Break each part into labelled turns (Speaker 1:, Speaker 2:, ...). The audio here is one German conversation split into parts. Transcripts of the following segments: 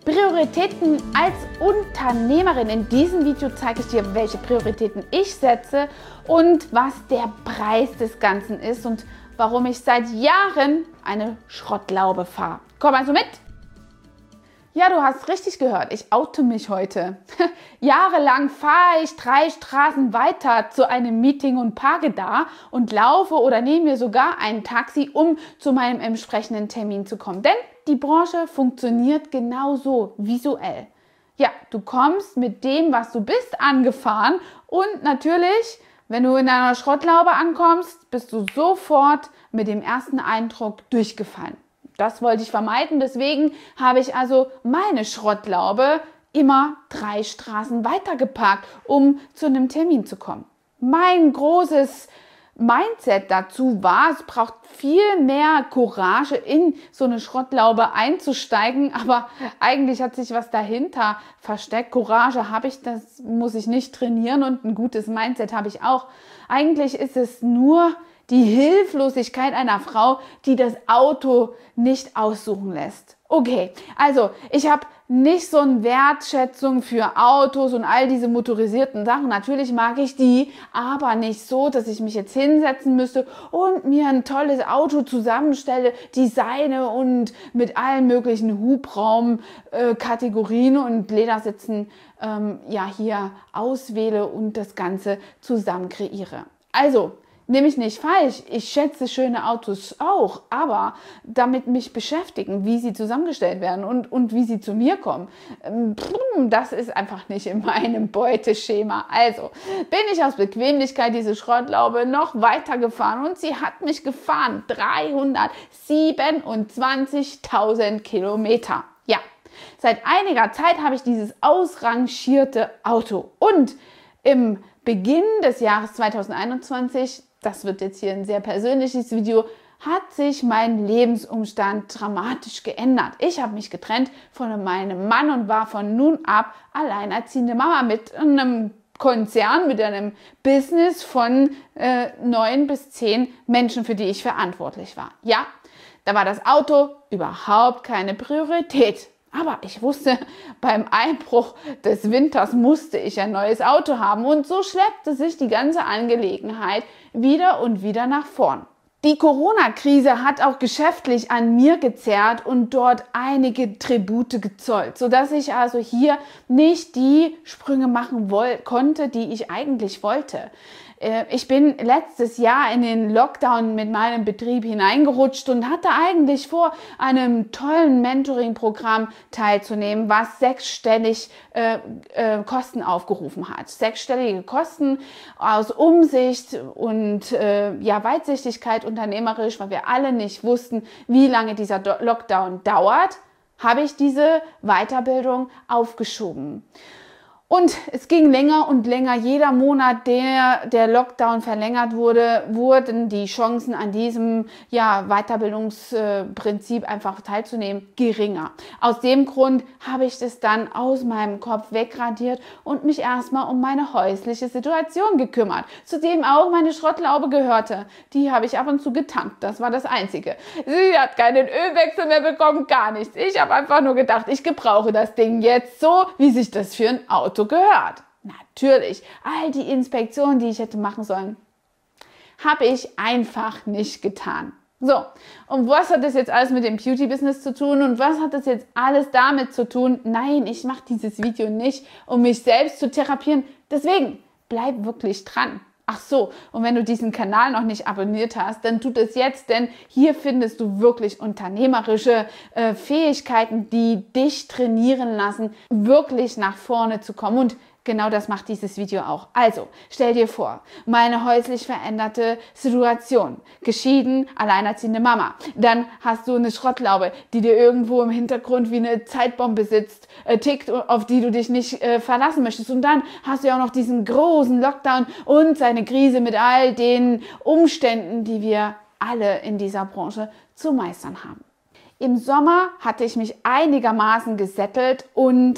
Speaker 1: Prioritäten als Unternehmerin. In diesem Video zeige ich dir, welche Prioritäten ich setze und was der Preis des Ganzen ist und warum ich seit Jahren eine Schrottlaube fahre. Komm also mit! Ja, du hast richtig gehört, ich oute mich heute. Jahrelang fahre ich 3 Straßen weiter zu einem Meeting und parke da und laufe oder nehme mir sogar ein Taxi, um zu meinem entsprechenden Termin zu kommen. Denn die Branche funktioniert genauso visuell. Ja, du kommst mit dem, was du bist, angefahren und natürlich, wenn du in einer Schrottlaube ankommst, bist du sofort mit dem ersten Eindruck durchgefallen. Das wollte ich vermeiden, deswegen habe ich also meine Schrottlaube immer 3 Straßen weiter geparkt, um zu einem Termin zu kommen. Mein großes Mindset dazu war, es braucht viel mehr Courage, in so eine Schrottlaube einzusteigen, aber eigentlich hat sich was dahinter versteckt. Courage habe ich, das muss ich nicht trainieren und ein gutes Mindset habe ich auch. Eigentlich ist es nur die Hilflosigkeit einer Frau, die das Auto nicht aussuchen lässt. Okay, also ich habe nicht so eine Wertschätzung für Autos und all diese motorisierten Sachen. Natürlich mag ich die, aber nicht so, dass ich mich jetzt hinsetzen müsste und mir ein tolles Auto zusammenstelle, designe und mit allen möglichen Hubraumkategorien und Ledersitzen hier auswähle und das Ganze zusammen kreiere. Also, nehme ich nicht falsch, ich schätze schöne Autos auch, aber damit mich beschäftigen, wie sie zusammengestellt werden und wie sie zu mir kommen, das ist einfach nicht in meinem Beuteschema. Also bin ich aus Bequemlichkeit diese Schrottlaube noch weiter gefahren und sie hat mich gefahren 327.000 Kilometer. Ja, seit einiger Zeit habe ich dieses ausrangierte Auto und im Beginn des Jahres 2021, das wird jetzt hier ein sehr persönliches Video, hat sich mein Lebensumstand dramatisch geändert. Ich habe mich getrennt von meinem Mann und war von nun ab alleinerziehende Mama mit einem Konzern, mit einem Business von 9 bis 10 Menschen, für die ich verantwortlich war. Ja, da war das Auto überhaupt keine Priorität. Aber ich wusste, beim Einbruch des Winters musste ich ein neues Auto haben und so schleppte sich die ganze Angelegenheit wieder und wieder nach vorn. Die Corona-Krise hat auch geschäftlich an mir gezerrt und dort einige Tribute gezollt, sodass ich also hier nicht die Sprünge machen konnte, die ich eigentlich wollte. Ich bin letztes Jahr in den Lockdown mit meinem Betrieb hineingerutscht und hatte eigentlich vor, einem tollen Mentoring-Programm teilzunehmen, was 6-stellig Kosten aufgerufen hat. 6-stellige Kosten aus Umsicht und Weitsichtigkeit unternehmerisch, weil wir alle nicht wussten, wie lange dieser Lockdown dauert, habe ich diese Weiterbildung aufgeschoben. Und es ging länger und länger. Jeder Monat, der Lockdown verlängert wurde, wurden die Chancen an diesem Weiterbildungsprinzip einfach teilzunehmen geringer. Aus dem Grund habe ich das dann aus meinem Kopf wegradiert und mich erstmal um meine häusliche Situation gekümmert, zu dem auch meine Schrottlaube gehörte. Die habe ich ab und zu getankt. Das war das Einzige. Sie hat keinen Ölwechsel mehr bekommen, gar nichts. Ich habe einfach nur gedacht, ich gebrauche das Ding jetzt so, wie sich das für ein Auto gehört. Natürlich, all die Inspektionen, die ich hätte machen sollen, habe ich einfach nicht getan. So, und was hat das jetzt alles mit dem Beauty-Business zu tun und was hat das jetzt alles damit zu tun? Nein, ich mache dieses Video nicht, um mich selbst zu therapieren. Deswegen, bleib wirklich dran. Ach so, und wenn du diesen Kanal noch nicht abonniert hast, dann tu das jetzt, denn hier findest du wirklich unternehmerische Fähigkeiten, die dich trainieren lassen, wirklich nach vorne zu kommen. Und genau das macht dieses Video auch. Also, stell dir vor, meine häuslich veränderte Situation. Geschieden, alleinerziehende Mama. Dann hast du eine Schrottlaube, die dir irgendwo im Hintergrund wie eine Zeitbombe sitzt, tickt, auf die du dich nicht verlassen möchtest. Und dann hast du ja auch noch diesen großen Lockdown und seine Krise mit all den Umständen, die wir alle in dieser Branche zu meistern haben. Im Sommer hatte ich mich einigermaßen gesettelt und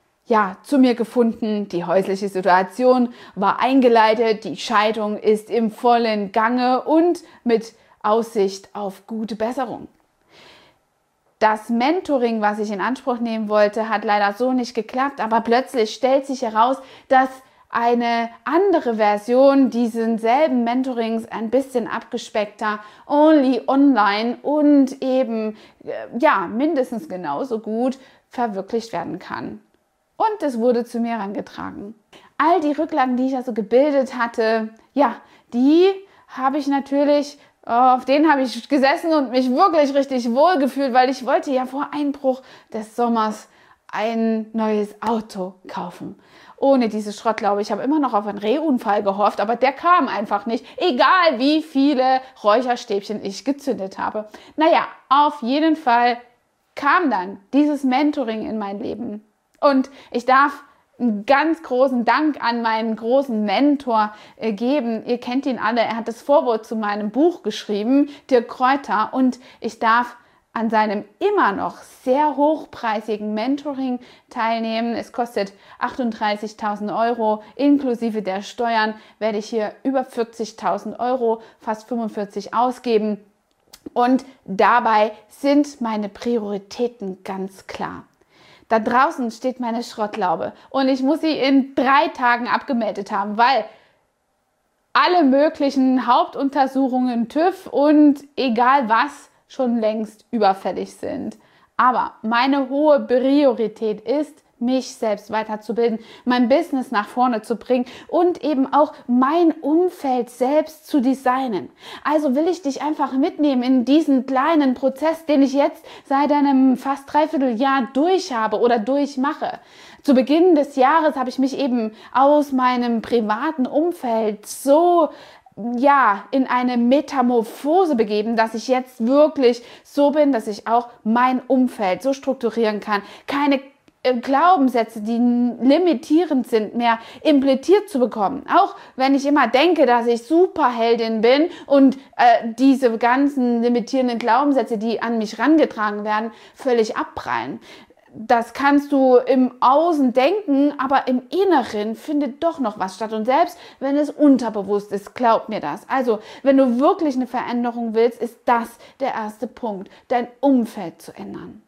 Speaker 1: zu mir gefunden. Die häusliche Situation war eingeleitet, die Scheidung ist im vollen Gange und mit Aussicht auf gute Besserung. Das Mentoring, was ich in Anspruch nehmen wollte, hat leider so nicht geklappt, aber plötzlich stellt sich heraus, dass eine andere Version diesen selben Mentorings ein bisschen abgespeckter, only online und eben mindestens genauso gut verwirklicht werden kann. Und es wurde zu mir herangetragen. All die Rücklagen, die ich also gebildet hatte, die habe ich natürlich, auf denen habe ich gesessen und mich wirklich richtig wohl gefühlt, weil ich wollte ja vor Einbruch des Sommers ein neues Auto kaufen. Ohne diese Schrottlaube. Ich habe immer noch auf einen Rehunfall gehofft, aber der kam einfach nicht, egal wie viele Räucherstäbchen ich gezündet habe. Naja, auf jeden Fall kam dann dieses Mentoring in mein Leben. Und ich darf einen ganz großen Dank an meinen großen Mentor geben. Ihr kennt ihn alle, er hat das Vorwort zu meinem Buch geschrieben, Dirk Kräuter, und ich darf an seinem immer noch sehr hochpreisigen Mentoring teilnehmen. Es kostet 38.000 €, inklusive der Steuern werde ich hier über 40.000 €, fast 45 ausgeben. Und dabei sind meine Prioritäten ganz klar. Da draußen steht meine Schrottlaube und ich muss sie in 3 Tagen abgemeldet haben, weil alle möglichen Hauptuntersuchungen, TÜV und egal was schon längst überfällig sind. Aber meine hohe Priorität ist, mich selbst weiterzubilden, mein Business nach vorne zu bringen und eben auch mein Umfeld selbst zu designen. Also will ich dich einfach mitnehmen in diesen kleinen Prozess, den ich jetzt seit einem fast Dreivierteljahr durchmache. Zu Beginn des Jahres habe ich mich eben aus meinem privaten Umfeld so in eine Metamorphose begeben, dass ich jetzt wirklich so bin, dass ich auch mein Umfeld so strukturieren kann, keine Glaubenssätze, die limitierend sind, mehr implementiert zu bekommen. Auch wenn ich immer denke, dass ich Superheldin bin und diese ganzen limitierenden Glaubenssätze, die an mich herangetragen werden, völlig abprallen. Das kannst du im Außen denken, aber im Inneren findet doch noch was statt. Und selbst wenn es unterbewusst ist, glaub mir das. Also, wenn du wirklich eine Veränderung willst, ist das der erste Punkt, dein Umfeld zu ändern.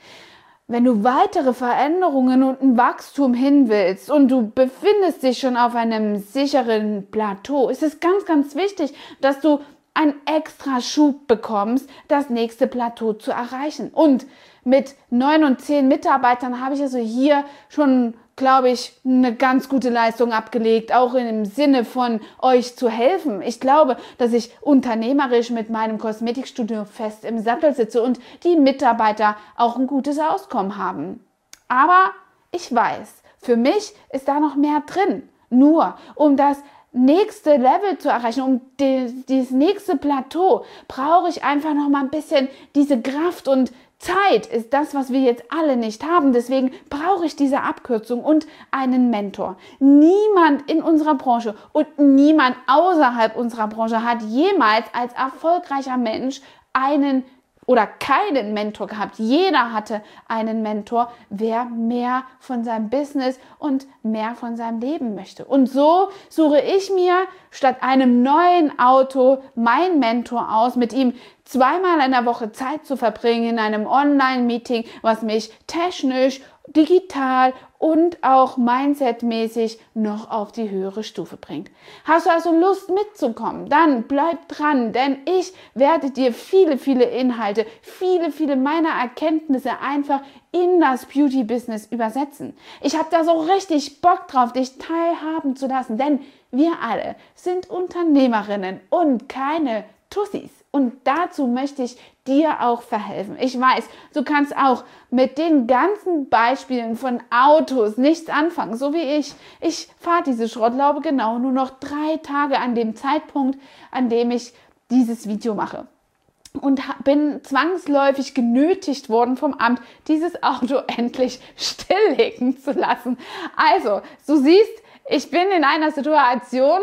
Speaker 1: Wenn du weitere Veränderungen und ein Wachstum hin willst und du befindest dich schon auf einem sicheren Plateau, ist es ganz, ganz wichtig, dass du einen extra Schub bekommst, das nächste Plateau zu erreichen. Und mit 9 und 10 Mitarbeitern habe ich also hier schon, glaube ich, eine ganz gute Leistung abgelegt, auch im Sinne von euch zu helfen. Ich glaube, dass ich unternehmerisch mit meinem Kosmetikstudio fest im Sattel sitze und die Mitarbeiter auch ein gutes Auskommen haben. Aber ich weiß, für mich ist da noch mehr drin. Nur um das nächste Level zu erreichen, um dieses nächste Plateau, brauche ich einfach noch mal ein bisschen diese Kraft, und Zeit ist das, was wir jetzt alle nicht haben. Deswegen brauche ich diese Abkürzung und einen Mentor. Niemand in unserer Branche und niemand außerhalb unserer Branche hat jemals als erfolgreicher Mensch einen oder keinen Mentor gehabt. Jeder hatte einen Mentor, wer mehr von seinem Business und mehr von seinem Leben möchte. Und so suche ich mir statt einem neuen Auto meinen Mentor aus, mit ihm zweimal in der Woche Zeit zu verbringen in einem Online-Meeting, was mich technisch, digital und auch mindsetmäßig noch auf die höhere Stufe bringt. Hast du also Lust mitzukommen? Dann bleib dran, denn ich werde dir viele, viele Inhalte, viele meiner Erkenntnisse einfach in das Beauty-Business übersetzen. Ich habe da so richtig Bock drauf, dich teilhaben zu lassen, denn wir alle sind Unternehmerinnen und keine Tussis. Und dazu möchte ich dir auch verhelfen. Ich weiß, du kannst auch mit den ganzen Beispielen von Autos nichts anfangen, so wie ich. Ich fahre diese Schrottlaube genau nur noch 3 Tage an dem Zeitpunkt, an dem ich dieses Video mache. Und bin zwangsläufig genötigt worden vom Amt, dieses Auto endlich stilllegen zu lassen. Also, du siehst, ich bin in einer Situation,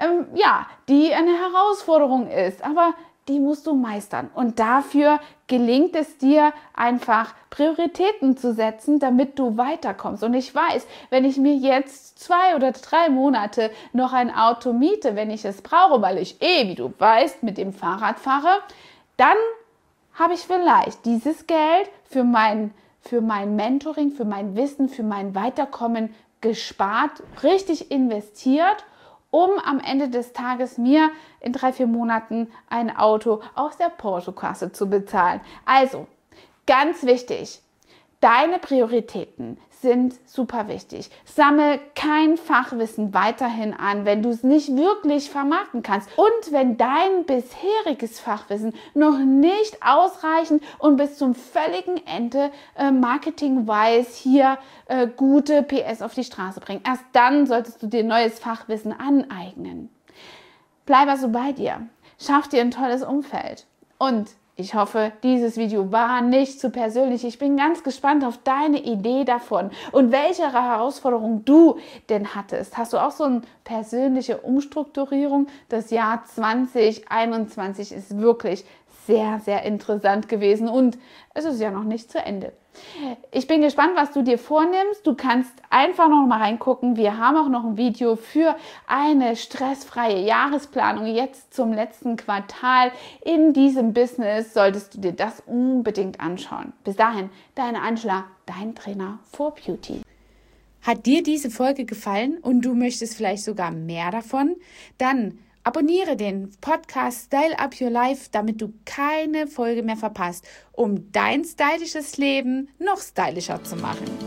Speaker 1: die eine Herausforderung ist, aber die musst du meistern. Und dafür gelingt es dir einfach, Prioritäten zu setzen, damit du weiterkommst. Und ich weiß, wenn ich mir jetzt 2 oder 3 Monate noch ein Auto miete, wenn ich es brauche, weil ich wie du weißt, mit dem Fahrrad fahre, dann habe ich vielleicht dieses Geld für mein Mentoring, für mein Wissen, für mein Weiterkommen gespart, richtig investiert, um am Ende des Tages mir in 3-4 Monaten ein Auto aus der Portokasse zu bezahlen. Also, ganz wichtig, deine Prioritäten sind super wichtig. Sammel kein Fachwissen weiterhin an, wenn du es nicht wirklich vermarkten kannst. Und wenn dein bisheriges Fachwissen noch nicht ausreichend und bis zum völligen Ende marketing-wise hier gute PS auf die Straße bringt. Erst dann solltest du dir neues Fachwissen aneignen. Bleib also bei dir. Schaff dir ein tolles Umfeld. Und ich hoffe, dieses Video war nicht zu persönlich. Ich bin ganz gespannt auf deine Idee davon und welche Herausforderung du denn hattest. Hast du auch so eine persönliche Umstrukturierung? Das Jahr 2021 ist wirklich sehr, sehr interessant gewesen und es ist ja noch nicht zu Ende. Ich bin gespannt, was du dir vornimmst. Du kannst einfach noch mal reingucken. Wir haben auch noch ein Video für eine stressfreie Jahresplanung jetzt zum letzten Quartal in diesem Business. Solltest du dir das unbedingt anschauen. Bis dahin, deine Angela, dein Trainer for Beauty.
Speaker 2: Hat dir diese Folge gefallen und du möchtest vielleicht sogar mehr davon? Dann abonniere den Podcast Style Up Your Life, damit du keine Folge mehr verpasst, um dein stylisches Leben noch stylischer zu machen.